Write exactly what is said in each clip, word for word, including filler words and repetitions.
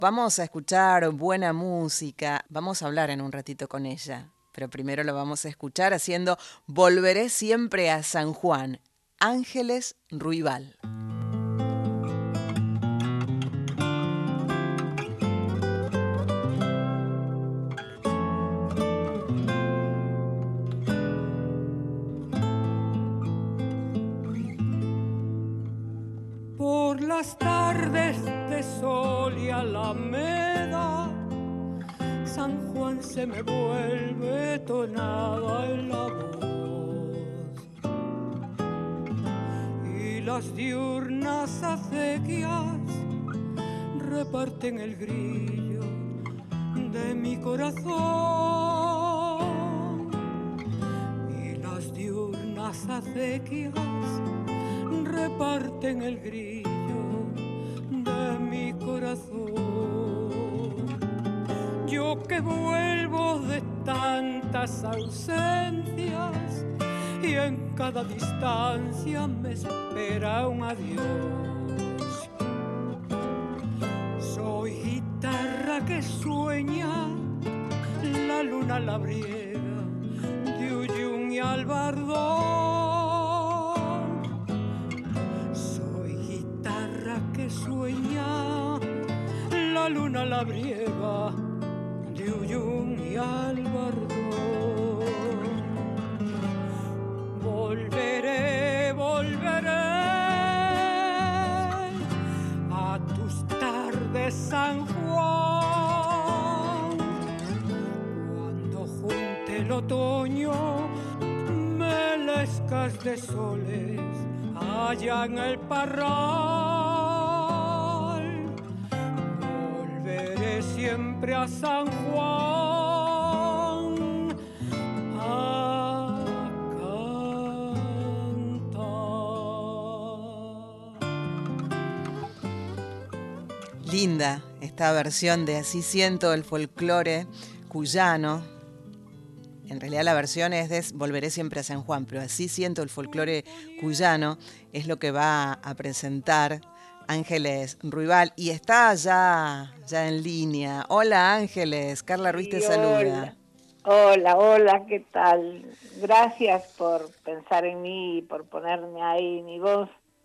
Vamos a escuchar buena música, vamos a hablar en un ratito con ella, pero primero lo vamos a escuchar haciendo Volveré siempre a San Juan, Ángeles Ruibal. Por las tardes de sol y alameda, San Juan se me vuelve tonada en la voz, y las diurnas acequias reparten el brillo de mi corazón, y las diurnas acequias reparten el brillo de mi corazón. Yo que vuelvo de tantas ausencias y en cada distancia me espera un adiós. Soy guitarra que sueña la luna labriega de Uyun y Albardón. Que sueña la luna labriega de Uyun y Albardón. Volveré, volveré a tus tardes, San Juan, cuando junte el otoño melescas de soles allá en el parral. Siempre a San Juan a cantar. Linda esta versión de Así siento el folclore cuyano. En realidad la versión es de Volveré siempre a San Juan, pero Así siento el folclore cuyano es lo que va a presentar Ángeles Ruibal, y está ya, ya en línea. Hola Ángeles, Carla Ruiz te sí, saluda. Hola. hola, hola, ¿qué tal? Gracias por pensar en mí y por ponerme ahí mi voz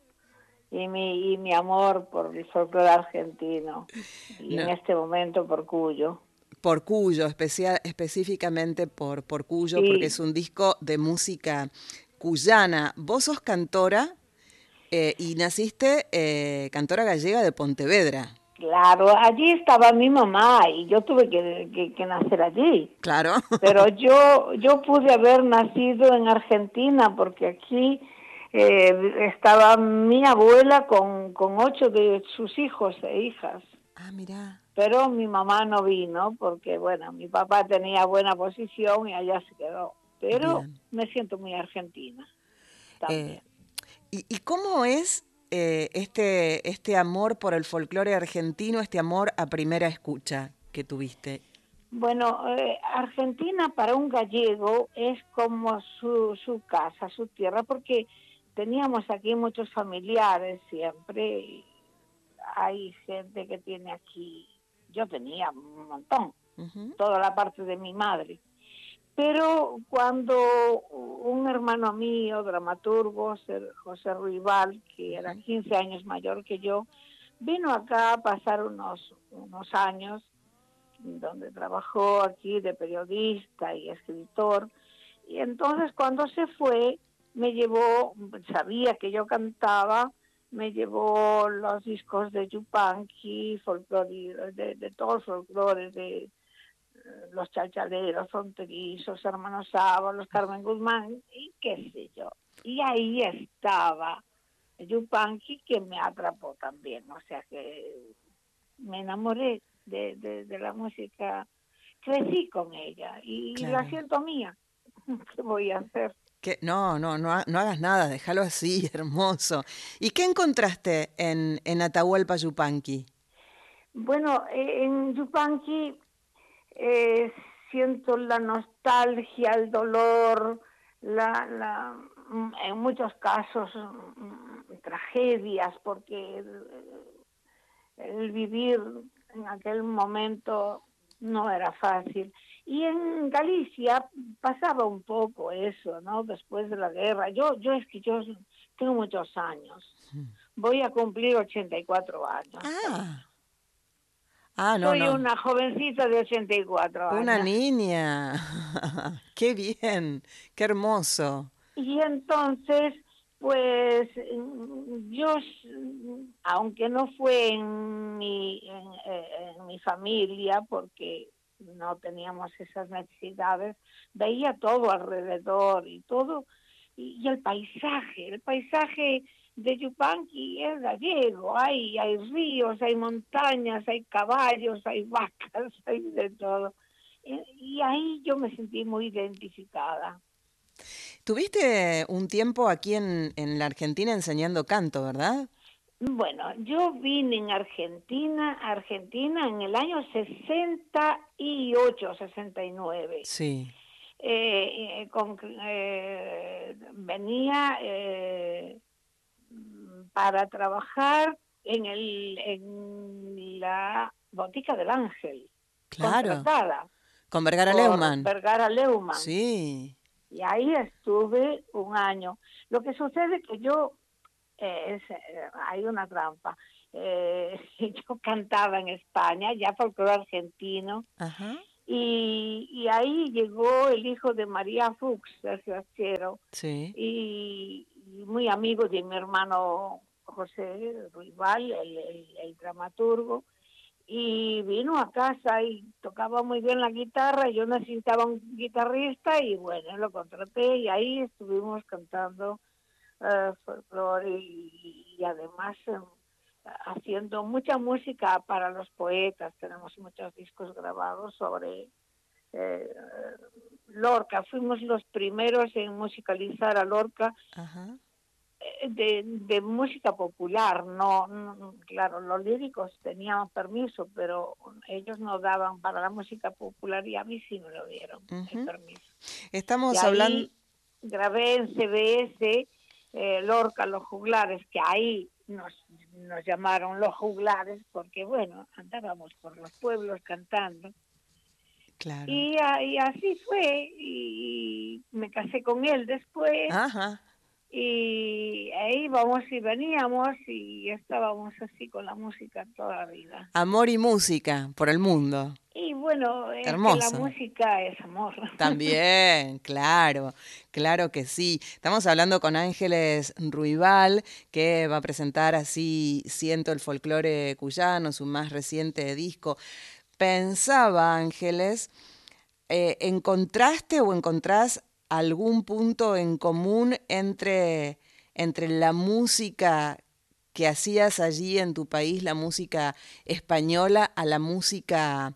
y mi, y mi amor por el folclore argentino, y no. en este momento por Cuyo. Por Cuyo, especial, específicamente por, por Cuyo, sí. Porque es un disco de música cuyana. ¿Vos sos cantora? Eh, y naciste eh, cantora gallega de Pontevedra. Claro, allí estaba mi mamá y yo tuve que, que, que nacer allí. Claro. Pero yo yo pude haber nacido en Argentina porque aquí eh, estaba mi abuela con, con ocho de sus hijos e hijas. Ah, mira. Pero mi mamá no vino porque, bueno, mi papá tenía buena posición y allá se quedó. Pero Bien. Me siento muy argentina también. Eh, ¿Y, y cómo es eh, este, este amor por el folclore argentino, este amor a primera escucha que tuviste? Bueno, eh, Argentina para un gallego es como su, su casa, su tierra, porque teníamos aquí muchos familiares siempre. Hay gente que tiene aquí, yo tenía un montón, uh-huh. Toda la parte de mi madre. Pero cuando un hermano mío, dramaturgo, José Ruibal, que era quince años mayor que yo, vino acá a pasar unos, unos años, donde trabajó aquí de periodista y escritor, y entonces cuando se fue, me llevó, sabía que yo cantaba, me llevó los discos de Yupanqui, folclore, de, de todo el folclore, de los Chalchaleros, Fronterizos, Hermanos Sábalos, Carmen Guzmán, y qué sé yo. Y ahí estaba Yupanqui, que me atrapó también, o sea que me enamoré de, de, de la música, crecí con ella y claro. La siento mía. ¿Qué voy a hacer? ¿Qué? No, no, no, no hagas nada, déjalo así, hermoso. ¿Y qué encontraste en, en Atahualpa Yupanqui? Bueno, en Yupanqui eh, siento la nostalgia, el dolor, la, la, en muchos casos tragedias, porque el, el vivir en aquel momento no era fácil. Y en Galicia pasaba un poco eso, ¿no? Después de la guerra. Yo, yo es que yo tengo muchos años. Voy a cumplir ochenta y cuatro años. Ah, ah, no, Soy no. una jovencita de ochenta y cuatro Una años. niña. Qué bien, qué hermoso. Y entonces, pues yo, aunque no fue en mi, en, en mi familia, porque no teníamos esas necesidades, veía todo alrededor y todo, y, y el paisaje, el paisaje de Yupanqui es gallego, hay, hay ríos, hay montañas, hay caballos, hay vacas, hay de todo. Y, y ahí yo me sentí muy identificada. Tuviste un tiempo aquí en, en la Argentina enseñando canto, ¿verdad? Bueno, yo vine en Argentina, Argentina en el año sesenta y ocho, sesenta y nueve. Sí. Eh, eh, con, eh, venía eh, para trabajar en, el, en la Botica del Ángel, Claro. contratada Con Vergara por Leumann. Vergara Leumann. Sí. Y ahí estuve un año. Lo que sucede es que yo Eh, es, eh, hay una trampa. Eh, yo cantaba en España, ya folclore argentino, Ajá. y, y ahí llegó el hijo de María Fuchs, Sergio Achero, Sí. y, y muy amigo de mi hermano José Ruibal, el, el, el dramaturgo, y vino a casa y tocaba muy bien la guitarra, yo necesitaba un guitarrista y bueno, lo contraté y ahí estuvimos cantando Uh, folclore y, y además um, haciendo mucha música para los poetas. Tenemos muchos discos grabados sobre eh, Lorca. Fuimos los primeros en musicalizar a Lorca. Ajá. eh, de, de música popular. No, no, claro, los líricos tenían permiso, pero ellos no daban para la música popular y a mí sí me lo dieron, uh-huh, el permiso. Estamos y hablando... ahí grabé en C B S Eh, Lorca, los juglares, que ahí nos, nos llamaron los juglares, porque bueno, andábamos por los pueblos cantando. Claro. Y, y así fue, y me casé con él después, Ajá. y ahí íbamos y veníamos, y estábamos así con la música toda la vida. Amor y música por el mundo. Y bueno, es Hermoso. que la música es amor. También, claro, claro que sí. Estamos hablando con Ángeles Ruibal, que va a presentar así Siento el folclore cuyano, su más reciente disco. Pensaba, Ángeles, eh, ¿encontraste o encontrás algún punto en común entre, entre la música que hacías allí en tu país, la música española, a la música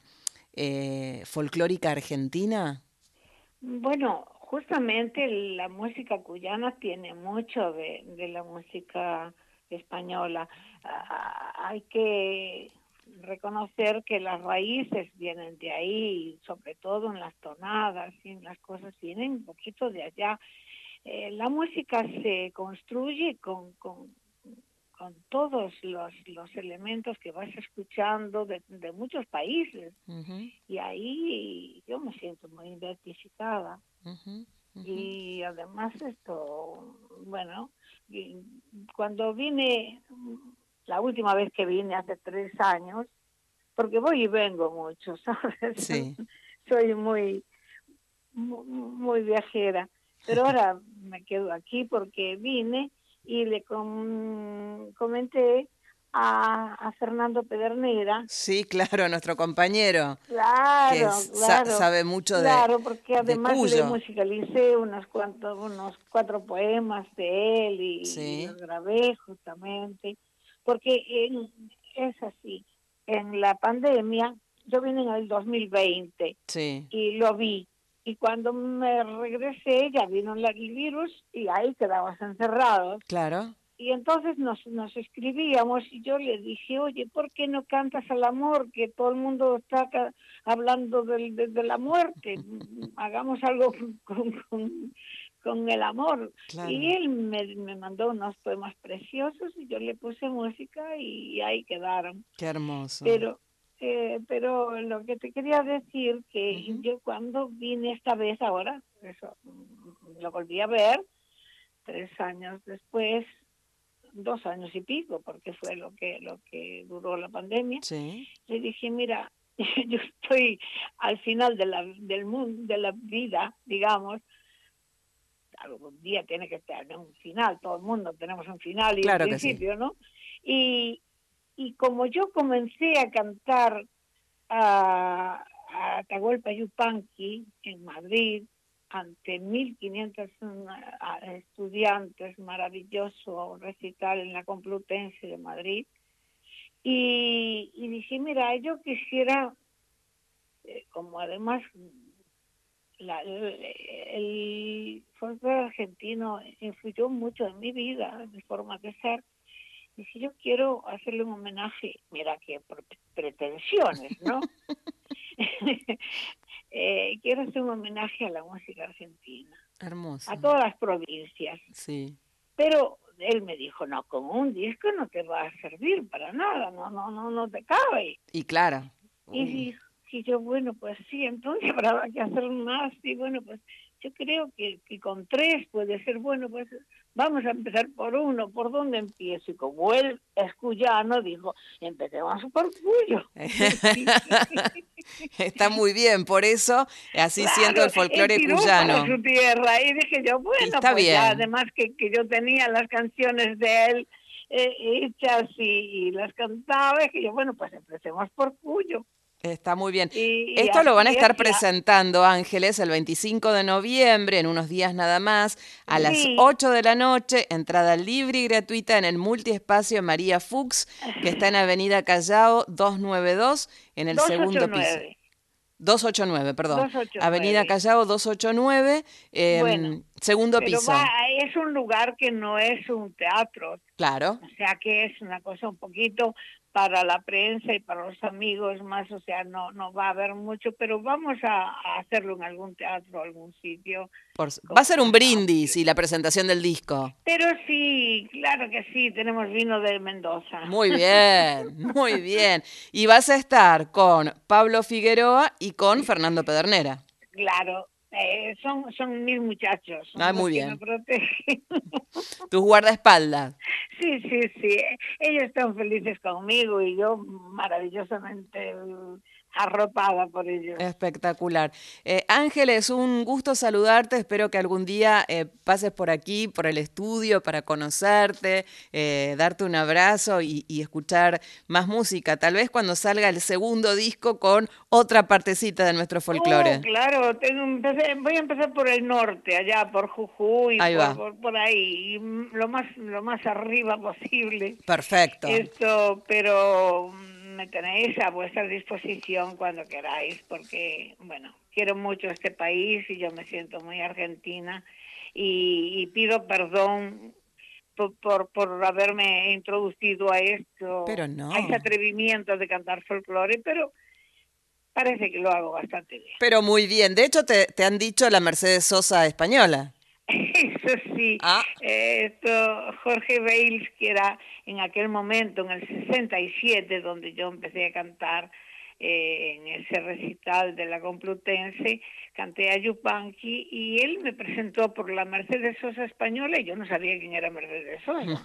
eh, folclórica argentina? Bueno, justamente la música cuyana tiene mucho de, de la música española. Ah, hay que reconocer que las raíces vienen de ahí, sobre todo en las tonadas y en las cosas vienen un poquito de allá. Eh, la música se construye con, con, con todos los, los elementos que vas escuchando de, de muchos países. Uh-huh. Y ahí yo me siento muy identificada. Uh-huh. Uh-huh. Y además esto, bueno, cuando vine, la última vez que vine hace tres años, porque voy y vengo mucho, ¿sabes? Sí. Soy muy, muy, muy viajera, pero ahora me quedo aquí porque vine y le com- comenté a, a Fernando Pedernera. Sí, claro, nuestro compañero. Claro, que es, claro. Sa sabe mucho claro, de porque además de le musicalicé unos cuantos, unos cuatro poemas de él y, sí. y los grabé justamente, porque en, es así. En la pandemia, yo vine en el dos mil veinte sí. y lo vi. Y cuando me regresé ya vino el virus y ahí quedamos encerrados. Claro. Y entonces nos, nos escribíamos y yo le dije, oye, ¿por qué no cantas al amor? Que todo el mundo está ca- hablando del, de, de la muerte. Hagamos algo con, con, con el amor. Claro. Y él me, me mandó unos poemas preciosos y yo le puse música y ahí quedaron. Qué hermoso. Pero eh, pero lo que te quería decir que Ujú. yo cuando vine esta vez ahora, eso, mm, lo volví a ver tres años después, dos años y pico, porque fue lo que lo que duró la pandemia. Sí. Le dije, mira, yo estoy al final de la del mundo, de la vida, digamos. Algún día tiene que tener un final, todo el mundo tenemos un final y un Claro que sí. principio, ¿no? Y, y como yo comencé a cantar a, a Atahualpa Yupanqui en Madrid, ante mil quinientos estudiantes, maravilloso recital en la Complutense de Madrid, y, y dije, mira, yo quisiera, eh, como además la, el, el folclore argentino influyó mucho en mi vida, en mi forma de ser. Y si yo quiero hacerle un homenaje, mira qué pretensiones, ¿no? eh, quiero hacer un homenaje a la música argentina, Hermoso. a todas las provincias. Sí. Pero él me dijo, no, con un disco no te va a servir para nada, no, no, no, no te cabe. Y claro. Y dijo, y yo, bueno, pues sí, entonces habrá que hacer más. Y bueno, pues yo creo que, que con tres puede ser bueno, pues vamos a empezar por uno, ¿por dónde empiezo? Y como él es cuyano, dijo, empecemos por Cuyo. Está muy bien, por eso así siento Claro, el él folclore tiró para cuyano. su tierra y dije yo, Y bueno, está pues ya bien. además que, que yo tenía las canciones de él eh, hechas y, y las cantaba, y que yo, bueno, pues empecemos por Cuyo. Está muy bien. Y, y Esto lo van a así es, estar ya. presentando, Ángeles, el veinticinco de noviembre, en unos días nada más, a las Sí, ocho de la noche, entrada libre y gratuita en el multiespacio María Fuchs, que está en Avenida Callao doscientos noventa y dos, en el segundo piso. doscientos ochenta y nueve. doscientos ochenta y nueve, perdón. doscientos ochenta y Avenida nueve. Callao doscientos ochenta y nueve, Bueno, eh, segundo pero va, piso. es un lugar que no es un teatro, Claro. o sea que es una cosa un poquito para la prensa y para los amigos más, o sea, no no va a haber mucho, pero vamos a, a hacerlo en algún teatro, algún sitio, Por, va a como ser un más brindis amplio. y la presentación del disco. Pero sí, claro que sí, tenemos vino de Mendoza. Muy bien, muy bien. Y vas a estar con Pablo Figueroa y con Fernando Pedernera. Claro, eh, son, son mis muchachos, Ah, son los muy que me bien. protegen. Tus guardaespaldas. Sí, sí, sí. Ellos están felices conmigo y yo maravillosamente uh, arropada por ellos. Espectacular. Eh, Ángeles, un gusto saludarte. Espero que algún día eh, pases por aquí, por el estudio, para conocerte, eh, darte un abrazo y, y escuchar más música. Tal vez cuando salga el segundo disco con otra partecita de nuestro Oh, folclore. claro, tengo, empecé, voy a empezar por el norte, allá por Jujuy, Ahí por, va. por, por ahí, y lo más, lo más arriba posible. Perfecto. Esto, pero me tenéis a vuestra disposición cuando queráis, porque, bueno, quiero mucho este país y yo me siento muy argentina y, y pido perdón por, por, por haberme introducido a Pero esto, a ese no. atrevimiento de cantar folclore, pero parece que lo hago bastante bien. Pero muy bien. De hecho, te, te han dicho la Mercedes Sosa española. Eso sí, Ah. eh, esto Jorge Bales, que era en aquel momento, en el sesenta y siete, donde yo empecé a cantar eh, en ese recital de la Complutense, canté a Yupanqui y él me presentó por la Mercedes Sosa española y yo no sabía quién era Mercedes Sosa.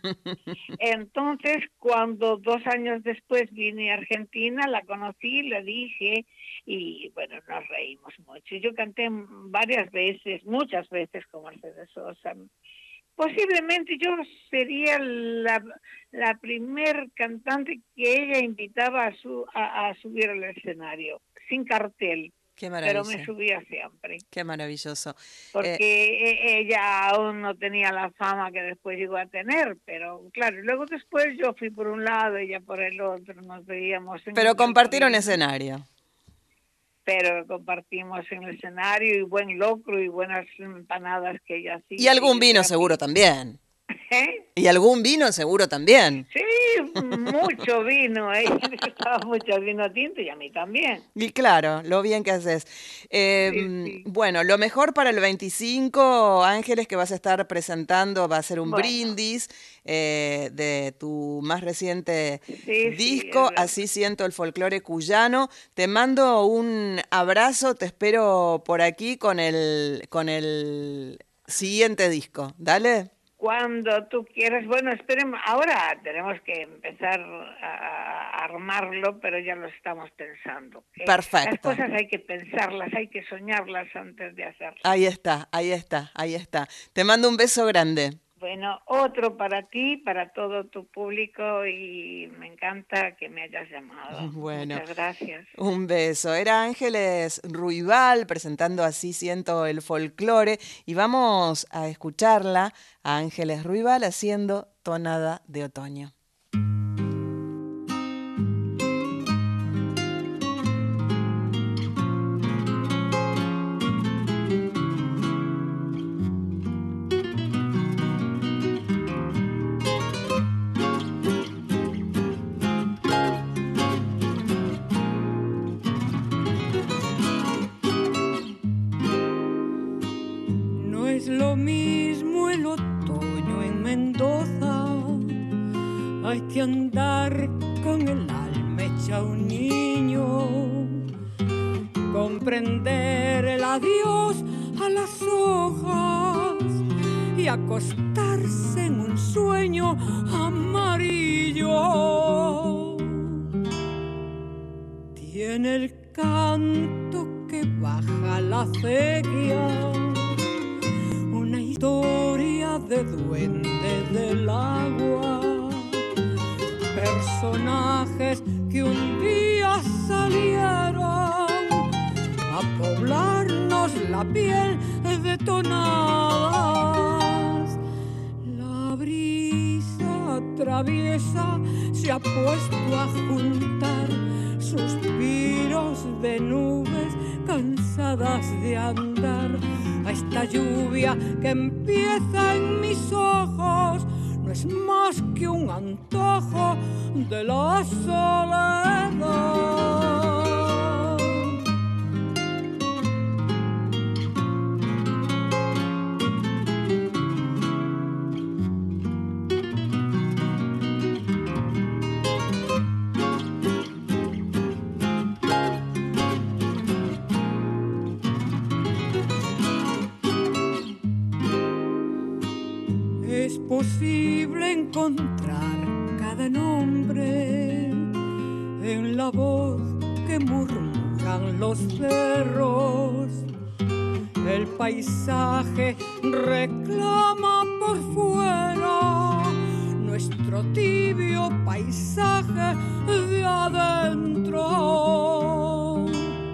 Entonces, cuando dos años después vine a Argentina, la conocí, la dije y bueno, nos reímos mucho. Yo canté varias veces, muchas veces con Mercedes Sosa. Posiblemente yo sería la, la primer cantante que ella invitaba a, su, a, a subir al escenario, sin cartel, Qué pero me maravilla. subía siempre. Qué maravilloso. Porque Eh, e- ella aún no tenía la fama que después llegó a tener, pero claro, luego después yo fui por un lado, ella por el otro, nos veíamos en pero el compartieron recorrido, escenario. pero compartimos en el escenario y buen locro y buenas empanadas que ella Y hacía algún y un vino seguro trapi. también. ¿Eh? Y algún vino seguro también. Sí, mucho vino, ¿eh? Estaba mucho vino tinto y a mí también. Y claro, lo bien que haces. Eh, Sí, sí. Bueno, lo mejor para el veinticinco, Ángeles, que vas a estar presentando, va a ser un Bueno. brindis eh, de tu más reciente Sí, disco, sí, es Así siento el folclore cuyano. Te mando un abrazo, te espero por aquí con el, con el siguiente disco. Dale. Cuando tú quieras. Bueno, esperemos. Ahora tenemos que empezar a, a armarlo, pero ya lo estamos pensando. ¿eh? Perfecto. Las cosas hay que pensarlas, hay que soñarlas antes de hacerlas. Ahí está, ahí está, ahí está. Te mando un beso grande. Bueno, otro para ti, para todo tu público, y me encanta que me hayas llamado. Bueno, muchas gracias. Un beso. Era Ángeles Ruibal presentando Así siento el folclore y vamos a escucharla a Ángeles Ruibal haciendo Tonada de Otoño. Lo mismo el otoño en Mendoza, hay que andar con el alma hecha un niño, comprender el adiós a las hojas y acostarse en un sueño amarillo. Tiene el canto que baja la acequia, una historia de duende del agua, personajes que un día salieron a poblarnos la piel de tonadas. La brisa traviesa se ha puesto a juntar suspiros de nubes cansadas de andar. A esta lluvia que empieza en mis ojos no es más que un antojo de la soledad. Es posible encontrar cada nombre en la voz que murmuran los cerros. El paisaje reclama por fuera nuestro tibio paisaje de adentro.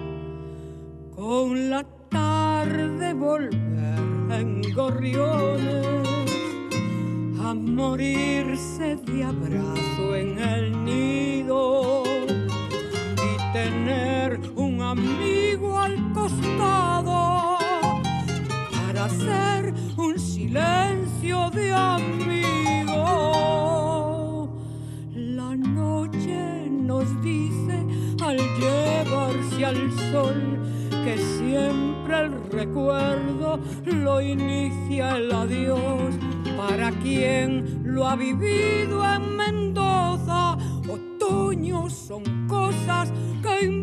Con la tarde volver en gorriones a morirse de abrazo en el nido y tener un amigo al costado para hacer un silencio de amigo. La noche nos dice al llevarse al sol que siempre el recuerdo lo inicia el adiós. Para quien lo ha vivido en Mendoza, otoño son cosas que